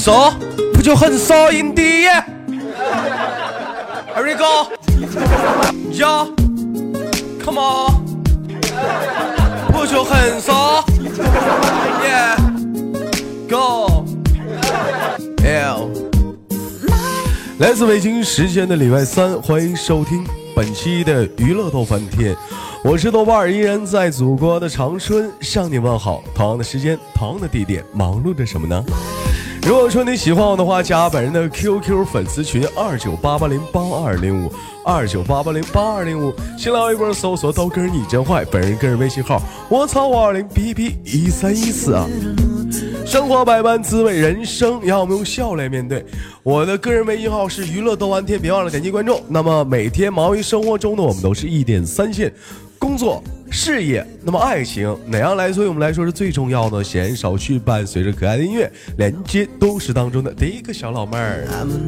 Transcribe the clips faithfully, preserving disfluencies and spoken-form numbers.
骚，不就很骚音低耶 ？Here we go， 呀 ，Come on， 不就很骚 ？Yeah，Go，L。来自北京时间的礼拜三，欢迎收听本期的娱乐逗翻天，我是豆瓣儿，依然在祖国的长春向你问好。同样的时间，同样的地点，忙碌着什么呢？如果说你喜欢我的话，加本人的 Q Q 粉丝群二九八八零八二零五二九八八零八二零五，新浪微博搜索豆哥你真坏，本人个人微信号我操五二零 B B 一三一四啊。生活百般滋味，人生要我们用笑来面对。我的个人微信号是娱乐逗翻天，别忘了点击关注。那么每天忙于生活中的我们都是一点三线，工作、事业，那么爱情哪样来对我们来说是最重要的？闲言少叙，伴随着可爱的音乐，连接都市当中的第一个小老妹儿。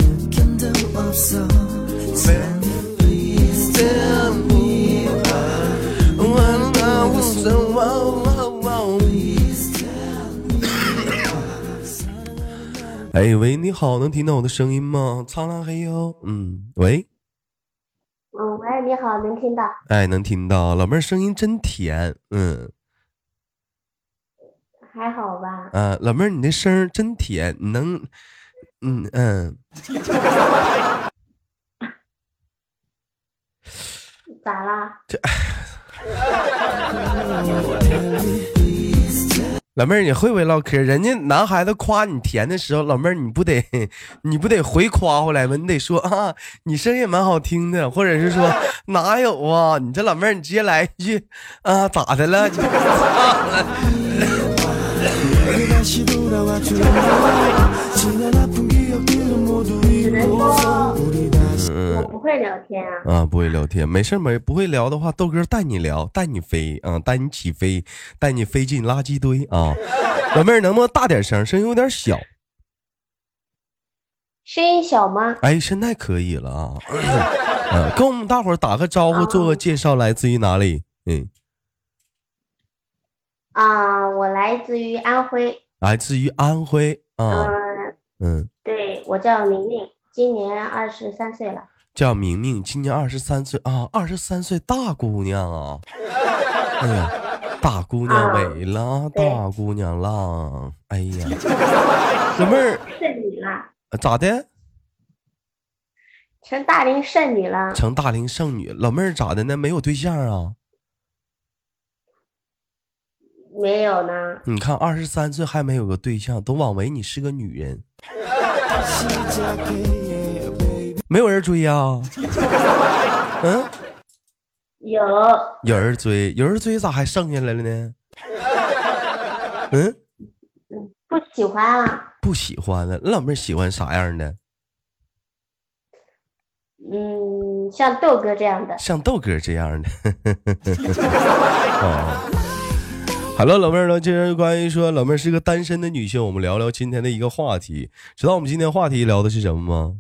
哎喂，你好，能听到我的声音吗？苍狼黑哟，嗯，喂， 嗯，喂，你好，能听到？ 哎，能听到，老妹儿声音真甜，嗯， 还好吧？ 啊，老妹儿你的声儿真甜，你能，嗯嗯， 咋啦？ 这。老妹儿，你会不会唠嗑？人家男孩子夸你甜的时候，老妹儿你不得你不得回夸回来吗？你得说啊，你声音也蛮好听的，或者是说哪有啊？你这老妹儿，你直接来一句啊，咋的了？ 只能说我不会聊天啊。 啊，不会聊天，没事没不会聊的话，豆哥带你聊，带你飞啊，带你起飞，带你飞进垃圾堆啊。老妹儿，能不能大点声？声音有点小。 声音小吗？ 哎，现在可以了啊。嗯，跟我们大伙儿打个招呼，做个介绍，来自于哪里？嗯。 啊，我来自于安徽。 来自于安徽啊。 嗯嗯， 对，我叫明明，今年二十三岁了。 叫明明，今年二十三岁啊，二十三岁大姑娘啊。哎呀，大姑娘美了，啊、大姑娘啦。哎呀，老妹儿， 剩女啦？ 咋的？ 成大龄剩女了？ 成大龄剩女，老妹儿咋的呢？没有对象啊？ 没有呢。 你看，二十三岁还没有个对象，都枉为你是个女人。没有人追呀、啊？嗯， 有有人追，有人追咋还剩下来了呢？嗯， 不喜欢啊。 不喜欢了。老妹儿喜欢啥样的？ 嗯，像豆哥这样的。 像豆哥这样的。哦。好了，老妹儿呢？既然关于说老妹儿是个单身的女性，我们聊聊今天的一个话题。知道我们今天话题聊的是什么吗？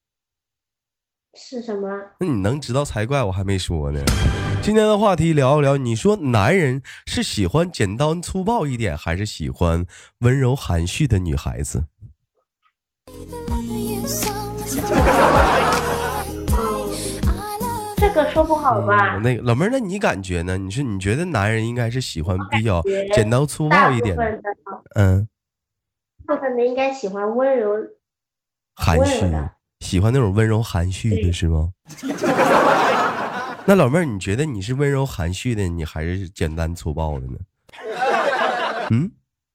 是什么？ 那你能知道才怪，我还没说呢。今天的话题聊一聊，你说男人是喜欢简单粗暴一点，还是喜欢温柔含蓄的女孩子？ 这个说不好吧？ 嗯、那个老妹儿，那你感觉呢？你说你觉得男人应该是喜欢比较简单粗暴一点的？嗯， 大部分的应该喜欢温柔含蓄，喜欢那种温柔含蓄的是吗？那老妹儿，你觉得你是温柔含蓄的，你还是简单粗暴的呢？嗯，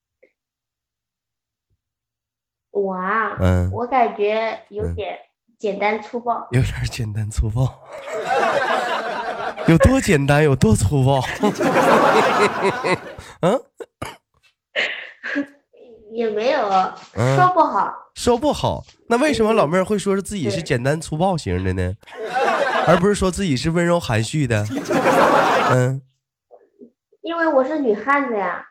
我啊， 嗯， 我感觉有点简单粗暴， 有点简单粗暴。有多简单，有多粗暴？嗯， 也没有、嗯、说不好， 说不好。那为什么老妹儿会说是自己是简单粗暴型的呢？而不是说自己是温柔含蓄的？嗯， 因为我是女汉子呀。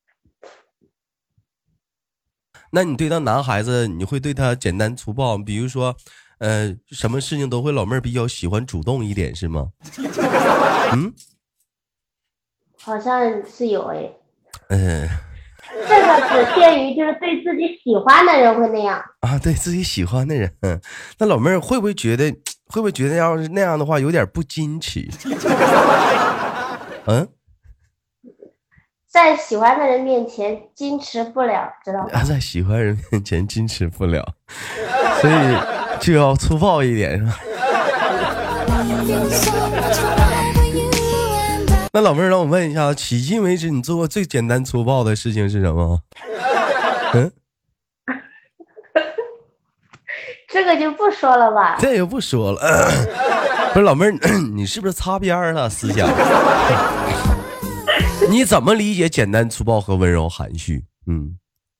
那你对到男孩子，你会对他简单粗暴？比如说，呃，什么事情都会，老妹儿比较喜欢主动一点，是吗？嗯， 好像是有哎。 嗯、呃， 这个只限于就是对自己喜欢的人会那样啊，对自己喜欢的人。嗯，那老妹儿会不会觉得会不会觉得要是那样的话有点不矜持？嗯， 在喜欢的人面前矜持不了，知道吗？ 啊，在喜欢人面前矜持不了，所以就要粗暴一点，是吧？那老妹儿，让我问一下，迄今为止你做过最简单粗暴的事情是什么？嗯， 这个就不说了吧。 这也不说了。不是老妹儿，你是不是擦边了思想？你怎么理解简单粗暴和温柔含蓄？嗯，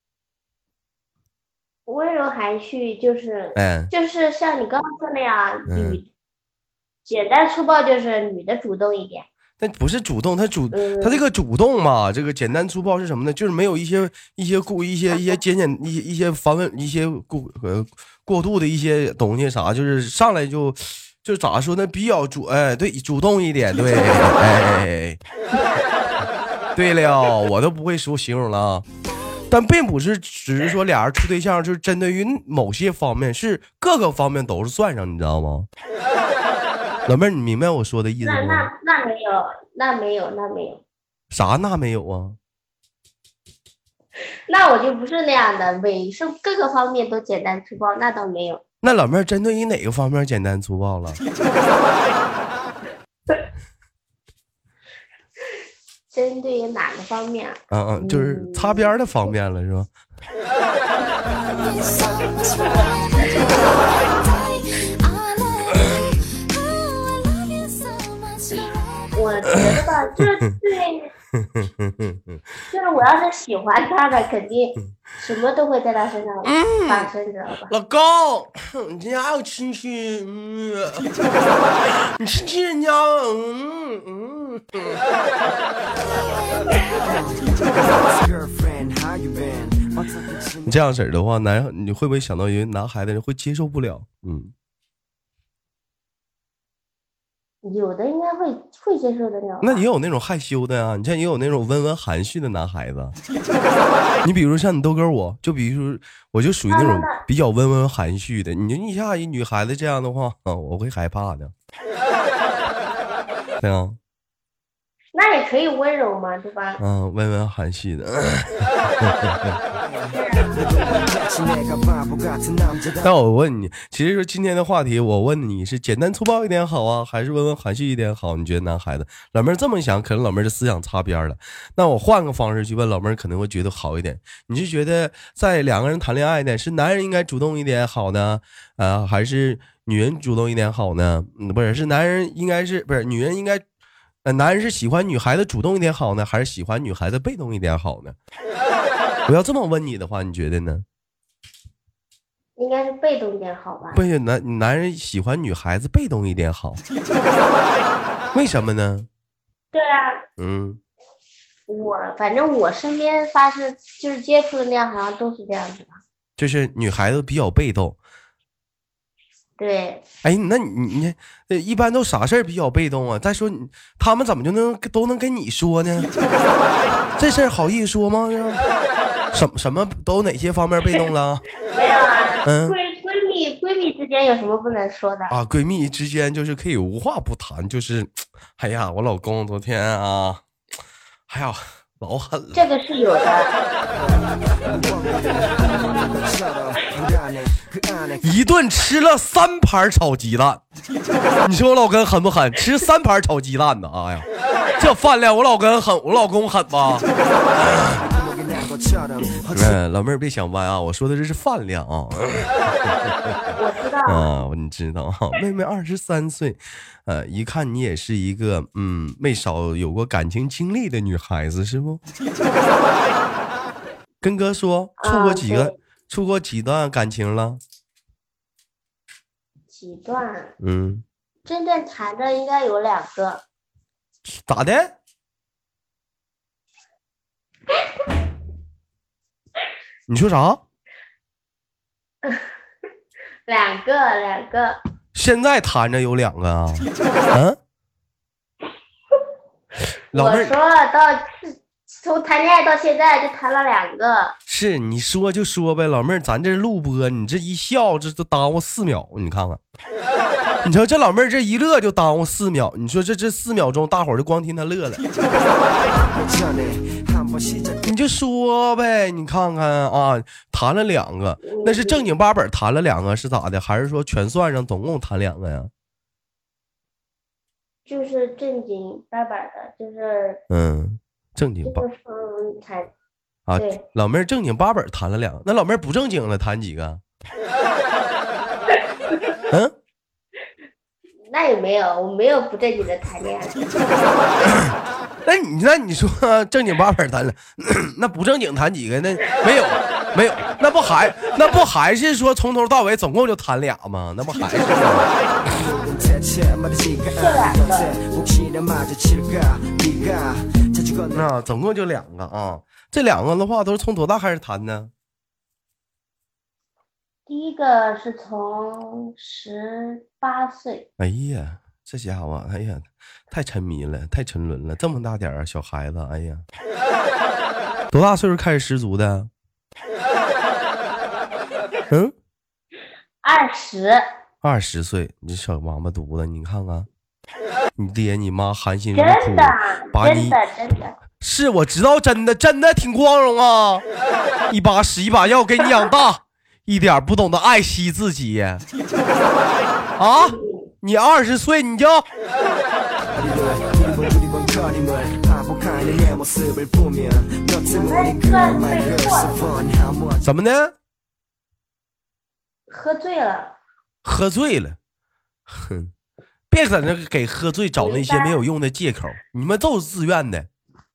温柔含蓄就是， 哎， 就是像你刚刚说那样，嗯、女简单粗暴就是女的主动一点。 但不是主动，他主他这个主动嘛，这个简单粗暴是什么呢？就是没有一些一些过一些一些简简一些一些繁文一些过呃过度的一些东西啥，就是上来就就咋说呢？比较主哎对主动一点，对哎对了，我都不会说形容了，但并不是只是说俩人处对象就是针对于某些方面，是各个方面都是算上，你知道吗？老妹儿，你明白我说的意思吗？ 那那那没有，那没有，那没有。 啥那没有啊？ 那我就不是那样的，每是各个方面都简单粗暴，那倒没有。 那老妹儿针对于哪个方面简单粗暴了？ 针对于哪个方面？ 嗯嗯，就是擦边的方面了，是吧？ 我觉得吧，就是对，就是我要是喜欢他的，肯定什么都会在他身上发生，知道吧？ 老公，你今天还有亲戚，嗯，你亲戚人家，嗯嗯。你这样式儿的话，男你会不会想到有男孩子人会接受不了？嗯。 有的应该会会接受得了， 那也有那种害羞的啊，你像也有那种温文含蓄的男孩子。你比如像你豆哥我，就比如说我就属于那种比较温文含蓄的。你你像一女孩子这样的话，啊，我会害怕的。对啊。 那也可以温柔嘛，对吧？ 嗯，温文含蓄的。那我问你，其实说今天的话题，我问你是简单粗暴一点好啊，还是温文含蓄一点好？你觉得男孩子老妹儿这么想，可能老妹儿的思想擦边了。那我换个方式去问老妹儿，可能会觉得好一点。你是觉得在两个人谈恋爱呢，是男人应该主动一点好呢，呃，还是女人主动一点好呢？嗯，不是，是男人应该是不是女人应该？呃，男人是喜欢女孩子主动一点好呢，还是喜欢女孩子被动一点好呢？我要这么问你的话，你觉得呢？ 应该是被动一点好吧？ 不是，男男人喜欢女孩子被动一点好，为什么呢？ 对啊， 嗯， 我反正我身边发生就是接触的那样，好像都是这样子的。 就是女孩子比较被动。 对， 哎，那你你一般都啥事儿比较被动啊？再说你他们怎么就能都能跟你说呢？这事儿好意思说吗？什么什么都哪些方面被动了？ 没有啊，嗯，闺闺蜜闺蜜之间有什么不能说的啊？闺蜜之间就是可以无话不谈，就是哎呀，我老公昨天啊，哎呀，老狠了。 这个是有的。 一顿吃了三盘炒鸡蛋，你说我老公狠不狠？吃三盘炒鸡蛋呢？哎呀，这饭量我老公狠，我老公狠吧？嗯，老妹儿别想歪啊，我说的这是饭量啊。 我知道啊，你知道啊？妹妹二十三岁，呃，一看你也是一个嗯，没少有过感情经历的女孩子，是不？跟哥说，处过几个？啊处过几段感情了？ 几段？ 嗯， 真正谈的应该有两个。 咋的？你说啥？ 两个，两个。 现在谈着有两个啊？嗯。老妹儿， 我说到从谈恋爱到现在就谈了两个。 是你说就说呗，老妹儿，咱这录播，你这一笑这都耽误四秒，你看看，你说这老妹儿这一乐就耽误四秒，你说这这四秒钟，大伙儿就光听她乐了。你就说呗，你看看啊，谈了两个，那是正经八本谈了两个是咋的？还是说全算上总共谈两个呀？ 就是正经八百的，就是嗯，正经八就是嗯谈啊对， 老妹儿正经八本谈了两个，那老妹儿不正经了谈几个？嗯， 那也没有，我没有不正经的谈恋爱。 那你那你说正经八本谈了，那不正经谈几个？那没有没有，那不还那不还是说从头到尾总共就谈俩吗？那不还是吗？那总共就两个啊，这两个的话都是从多大开始谈呢？ 第一个是从十八岁。 哎呀，这家伙，哎呀，太沉迷了，太沉沦了，这么大点儿小孩子，哎呀，多大岁数开始失足的？嗯， 二十。 二十岁，你这小王八犊子，你看看，你爹你妈含辛茹苦真的， 把你真的，真的。 是我知道，真的真的挺光荣啊，一把屎一把药给你养大，一点不懂得爱惜自己啊！你二十岁你就怎么的？ 喝醉了。 喝醉了，哼，别在那给喝醉找那些没有用的借口，你们都是自愿的，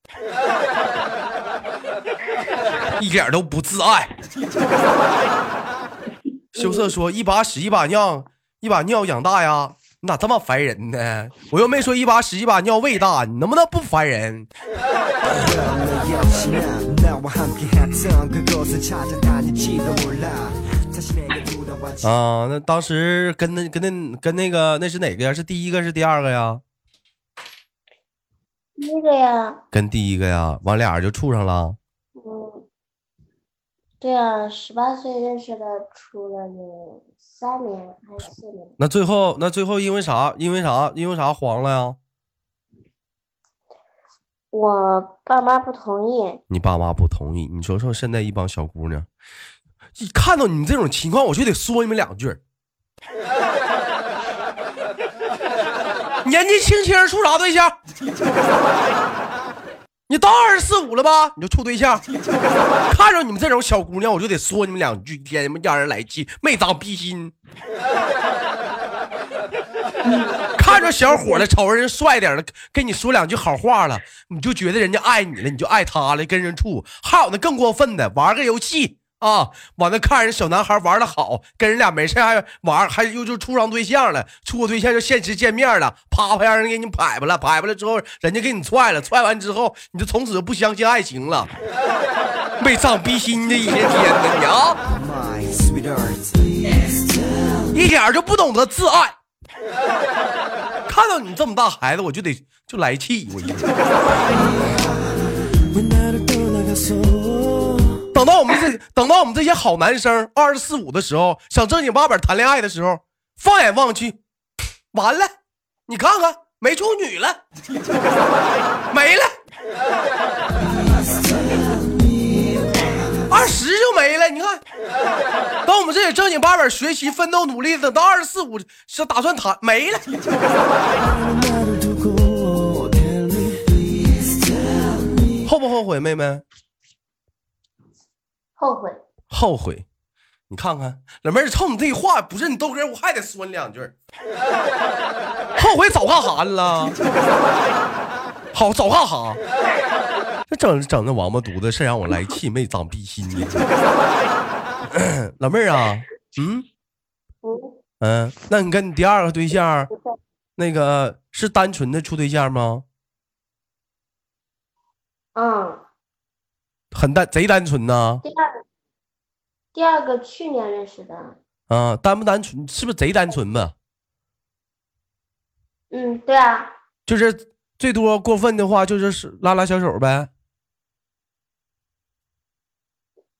一点都不自爱。羞涩说一把屎一把尿，一把尿养大呀，你咋这么烦人呢？我又没说一把屎一把尿喂大，你能不能不烦人？啊，那当时跟那跟那跟那个那是哪个呀？是第一个是第二个呀？ 第一个呀。 跟第一个呀，完俩人就处上了。 嗯，对啊，十八岁认识的，处了有三年还是四年？ 那最后那最后因为啥？因为啥？因为啥黄了呀？ 我爸妈不同意。 你爸妈不同意？你说说现在一帮小姑娘。一看到你这种情况，我就得说你们两句。年纪轻轻处啥对象？你到二十四五了吧？你就处对象？看着你们这种小姑娘，我就得说你们两句，天你们让人来气，没长逼心。看着小伙了，瞅着人帅点了，跟你说两句好话了，你就觉得人家爱你了，你就爱他了，跟人处。还有那更过分的，玩个游戏。啊，完了看人小男孩玩的好，跟人俩没事还玩，还又就处上对象了，处过对象就现实见面了，啪啪让人给你拍吧了，拍吧了之后，人家给你踹了，踹完之后，你就从此就不相信爱情了，没长逼心的一天天的你啊，一点就不懂得自爱。看到你这么大孩子，我就得就来气，我一天。等到我们这等到我们这些好男生二十四五的时候，想正经八百谈恋爱的时候，放眼望去，完了，你看看没处女了，没了，二十就没了。你看，等我们这些正经八百学习奋斗努力的，到二十四五是打算谈没了。后不后悔，妹妹？ 后悔， 后悔，你看看老妹儿，冲你这话不是你豆哥，我还得说你两句。后悔早干啥了？好早干啥？这整整那王八犊子事让我来气，没长逼心的。老妹儿啊，嗯嗯，那你跟你第二个对象，那个是单纯的处对象吗？ 嗯。 很单贼单纯呢。 第二个，第二个去年认识的。 啊，单不单纯？是不是贼单纯吧？ 嗯，对啊。 就是最多过分的话，就是拉拉小手呗。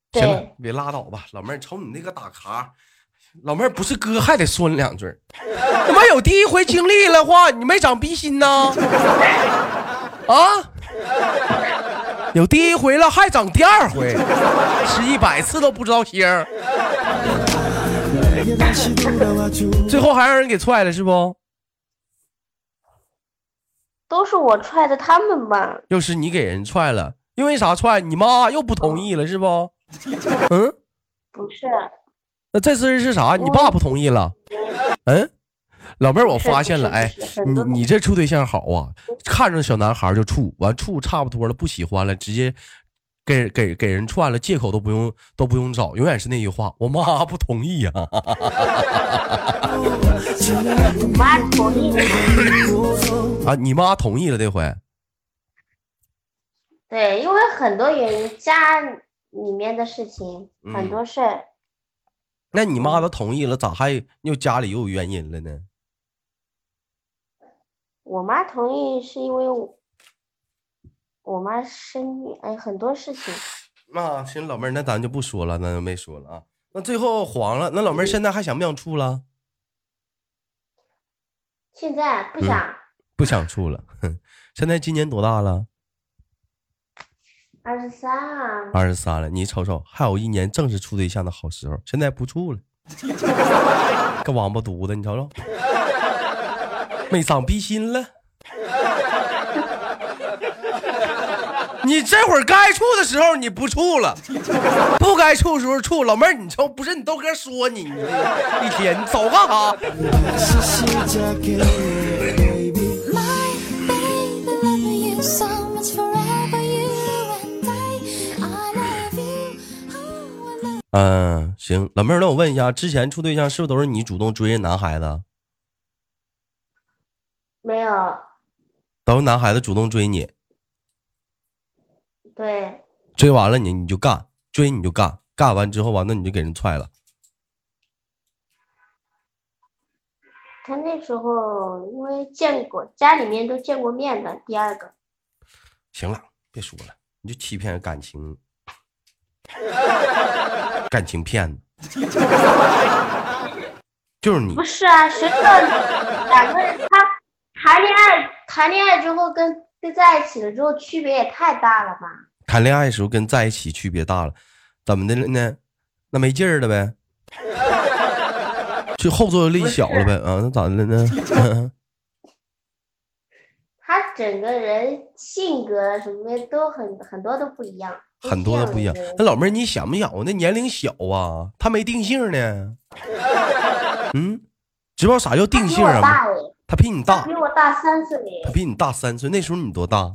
行了，别拉倒吧，老妹儿，瞅你那个打卡，老妹儿不是哥还得说你两句。他妈有第一回经历了话，你没长逼心呢？啊？有第一回了，还长第二回，吃一百次都不知道腥儿，最后还让人给踹了是不？ 都是我踹的他们吧？ 又是你给人踹了，因为啥踹？你妈又不同意了是不？嗯， 不是。 那这事是啥？你爸不同意了？嗯，老妹儿，我发现了，哎，你你这处对象好啊，看着小男孩就处，完处差不多了，不喜欢了，直接给给给人串了，借口都不用都不用找，永远是那句话，我妈不同意呀、啊。 我妈同意啊，你妈同意了这回。 对，因为很多原因，家里面的事情、嗯、很多事儿。 那你妈都同意了，咋还又家里又有原因了呢？ 我妈同意是因为我，我妈生育，哎，很多事情。 那行，老妹儿，那咱就不说了，那就没说了啊。那最后黄了，那老妹儿现在还想不想处了？ 现在不想， 嗯、不想处了。现在今年多大了？ 二十三啊， 二十三了，你瞅瞅，还有一年正是处对象的好时候，现在不处了，个王八犊子，你瞅瞅，没长逼心了。你这会儿该处的时候你不处了，不该处的时候处。老妹儿，你瞅，不是你豆哥说你，你一天你走干啥？嗯，行，老妹儿，那我问一下，之前处对象是不是都是你主动追人男孩子？ 没有， 都是男孩子主动追你。 对， 追完了你你就干，追你就干，干完之后完了你就给人踹了。 他那时候因为见过，家里面都见过面的。第二个， 行了，别说了，你就欺骗感情。感情骗子就是你。 不是啊，谁知道两个人他谈恋爱谈恋爱之后跟跟在一起了之后区别也太大了吧？ 谈恋爱的时候跟在一起区别大了，怎么的了呢？那没劲儿了呗，就后坐力小了呗啊？那咋的了呢？ 他整个人性格什么都很很多都不一样。 很多的不一样。那老妹儿，你想不想那年龄小啊？他没定性呢。嗯，知道啥叫定性啊？他比你大， 他比我大三岁。 他比你大三岁。那时候你多大？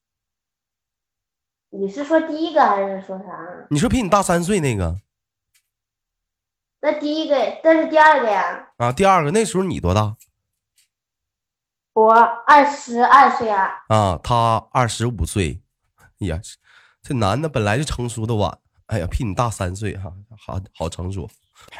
你是说第一个还是说啥？ 你说比你大三岁那个？ 那第一个，那是第二个呀。 啊，第二个那时候你多大？ 我二十二岁啊。 啊，他二十五岁。哎呀。这男的本来就成熟的晚，哎呀，比你大三岁哈，好好成熟。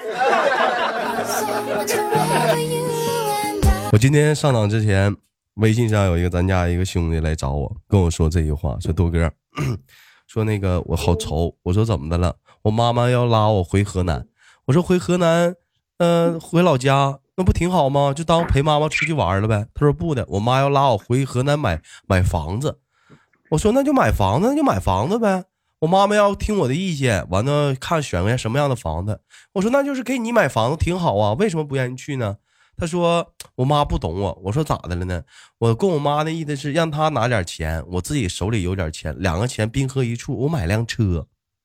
我今天上场之前，微信上有一个咱家一个兄弟来找我，跟我说这句话，说豆哥，说那个我好愁，我说怎么的了？我妈妈要拉我回河南，我说回河南，呃，回老家那不挺好吗？就当陪妈妈出去玩了呗。他说不的，我妈要拉我回河南买买房子。我说那就买房子，那就买房子呗。我妈妈要听我的意见，完了看选个什么样的房子。我说那就是给你买房子挺好啊，为什么不愿意去呢？他说我妈不懂我。我说咋的了呢？我跟我妈的意思是让她拿点钱，我自己手里有点钱，两个钱冰河一处，我买辆车。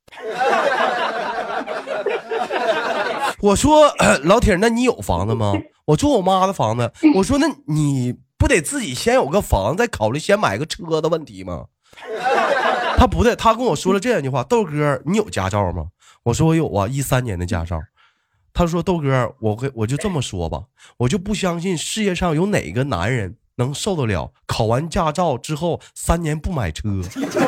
我说老铁，那你有房子吗？我住我妈的房子。我说那你不得自己先有个房子，再考虑先买个车的问题吗？他不对，他跟我说了这样一句话：豆哥，你有驾照吗？我说我有啊，一三年的驾照。他说豆哥，我我就这么说吧，我就不相信世界上有哪个男人能受得了考完驾照之后三年不买车。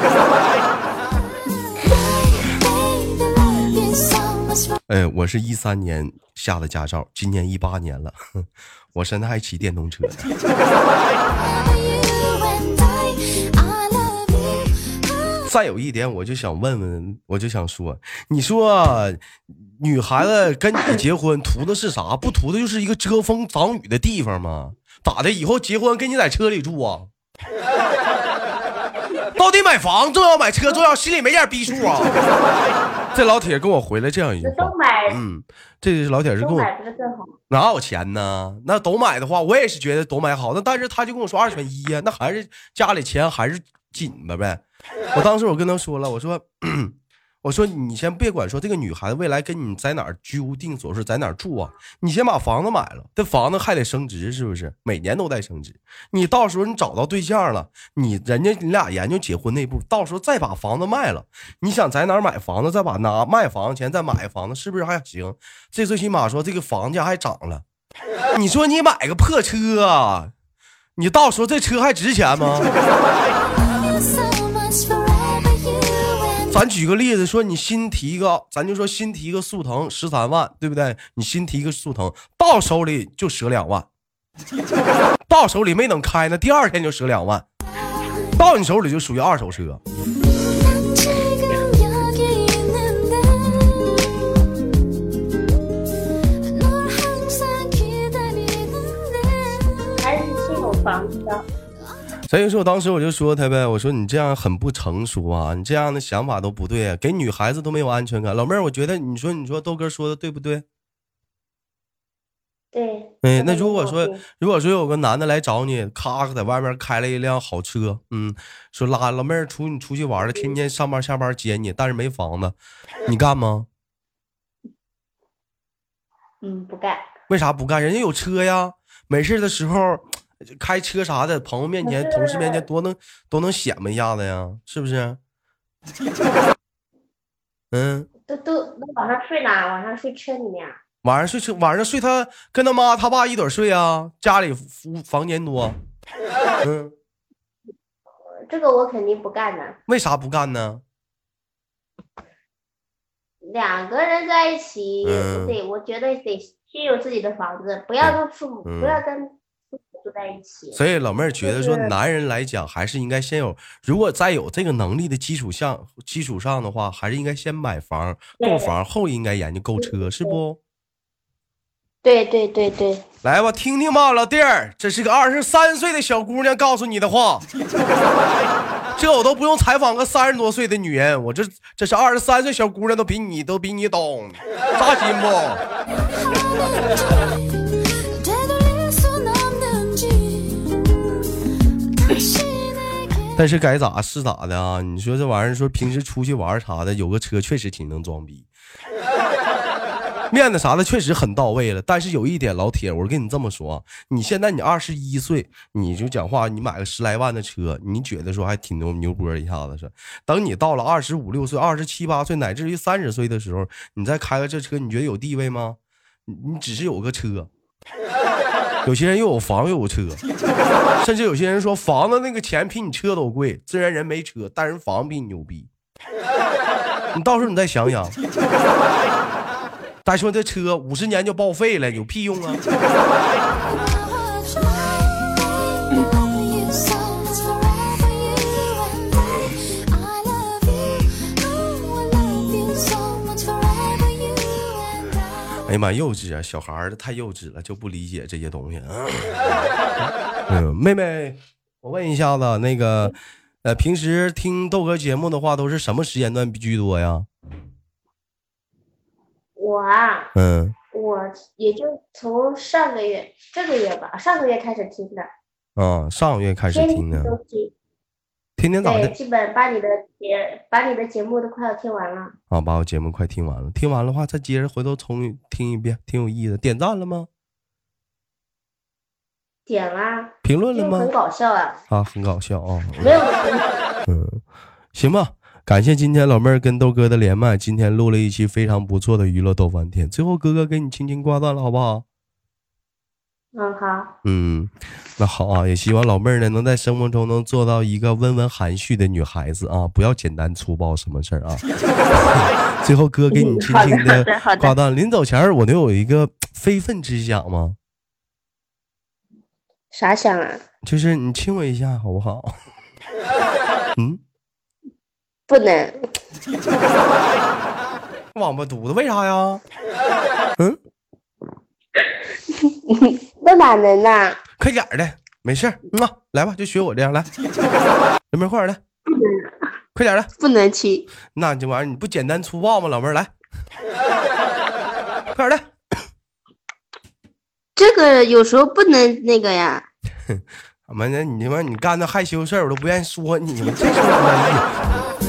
哎，我是一三年下的驾照，今年一八年了，我现在还骑电动车呢。 再有一点，我就想问问，我就想说，你说女孩子跟你结婚图的是啥？不图的就是一个遮风挡雨的地方吗？咋的？以后结婚跟你在车里住啊？到底买房重要，买车重要，心里没点逼数啊？这老铁跟我回来这样一句话， 都买， 嗯，这老铁是跟我买不是更好？ 哪有钱呢？那都买的话，我也是觉得都买好。那但是他就跟我说二选一呀、啊，那还是家里钱还是紧吧呗。我当时我跟他说了，我说，我说你先别管说这个女孩子未来跟你在哪儿居无定所，是在哪儿住啊？你先把房子买了，这房子还得升值，是不是？每年都在升值。你到时候你找到对象了，你人家你俩研究结婚那步，到时候再把房子卖了，你想在哪儿买房子，再把拿卖房子钱再买房子，是不是还行？这最起码说这个房价还涨了。你说你买个破车啊，你到时候这车还值钱吗？咱举个例子说，你新提一个，咱就说新提一个速腾十三万，对不对？你新提一个速腾，到手里就折两万，到手里没等开呢，第二天就折两万，到你手里就属于二手车。 还是先有房子的。 所以说，当时我就说他呗，我说你这样很不成熟啊，你这样的想法都不对啊，给女孩子都没有安全感。老妹儿，我觉得你说你说豆哥说的对不对？ 对。 哎，那如果说如果说有个男的来找你，咔在外面开了一辆好车，嗯，说拉老妹儿出你出去玩了，天天上班下班接你，但是没房子，你干吗？ 嗯，不干。 为啥不干？人家有车呀，没事的时候。开车啥的，朋友面前、同事面前多能都能显摆一下子呀，是不是？嗯， 都都晚上睡哪？晚上睡车里面。 晚上睡车，晚上睡他跟他妈他爸一堆睡啊，家里房间多。嗯， 这个我肯定不干的。 为啥不干呢？ 两个人在一起，嗯、得我觉得得先有自己的房子，不要跟父母，嗯、不要跟。在一起， 所以老妹儿觉得说，男人来讲还是应该先有，如果在有这个能力的基础上基础上的话，还是应该先买房购房，后应该研究购车，是不？ 对对对对， 来吧，听听吧，老弟儿，这是个二十三岁的小姑娘告诉你的话，这我都不用采访个三十多岁的女人，我这这是二十三岁小姑娘都比你都比你懂，扎心不？但是该咋是咋的啊？你说这玩意儿，说平时出去玩啥的，有个车确实挺能装逼，面子啥的确实很到位了。但是有一点，老铁，我跟你这么说，你现在你二十一岁，你就讲话，你买个十来万的车，你觉得说还挺牛牛波一下子是。等你到了二十五六岁、二十七八岁，乃至于三十岁的时候，你再开个这车，你觉得有地位吗？你你只是有个车。有些人又有房又有车，甚至有些人说房子那个钱比你车都贵，虽然人没车，但是房比你牛逼。你到时候你再想想，再说这车五十年就报废了，有屁用啊！哎呀妈，幼稚啊！小孩儿太幼稚了，就不理解这些东西。嗯，妹妹，我问一下子，那个，呃，平时听豆哥节目的话，都是什么时间段居多呀？ 我啊， 嗯， 我也就从上个月、这个月吧，上个月开始听的。 啊，上个月开始听的。天天咋的？ 基本把你的节把你的节目都快要听完了。 啊，把我节目快听完了，听完的话再接着回头重听一遍，挺有意思。点赞了吗？ 点啦。 评论了吗？ 很搞笑啊！ 啊，很搞笑啊！ 没有。 嗯，行吧，感谢今天老妹儿跟豆哥的连麦，今天录了一期非常不错的娱乐豆翻天。最后哥哥给你轻轻挂断了，好不好？ 嗯，好。 嗯，那好啊，也希望老妹儿呢能在生活中能做到一个温文含蓄的女孩子啊，不要简单粗暴什么事儿啊。最后哥给你轻轻的挂断，临走前我都有一个非分之想吗？ 啥想啊？ 就是你亲我一下好不好？嗯， 不能。 王八犊子，为啥呀？嗯， 那哪能呢？ 快点的，没事，嗯啊，来吧，就学我这样来，老妹儿快点的，快点的， 不能亲。 那这玩意儿你不简单粗暴吗？老妹儿来，快点的。 这个有时候不能那个呀。 怎么的？你他妈你干那害羞事儿，我都不愿意说你们，这是我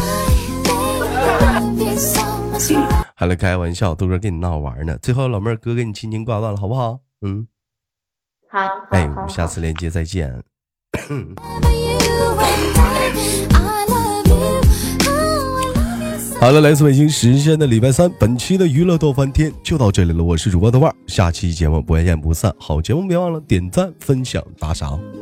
还来开玩笑，豆哥跟你闹玩呢。最后老妹儿哥给你轻轻挂断了，好不好？嗯， 好。 哎，我们下次连接再见。好了，来自北京时间的礼拜三，本期的娱乐逗翻天就到这里了。我是主播豆瓣，下期节目不见不散。好节目别忘了点赞、分享、打赏。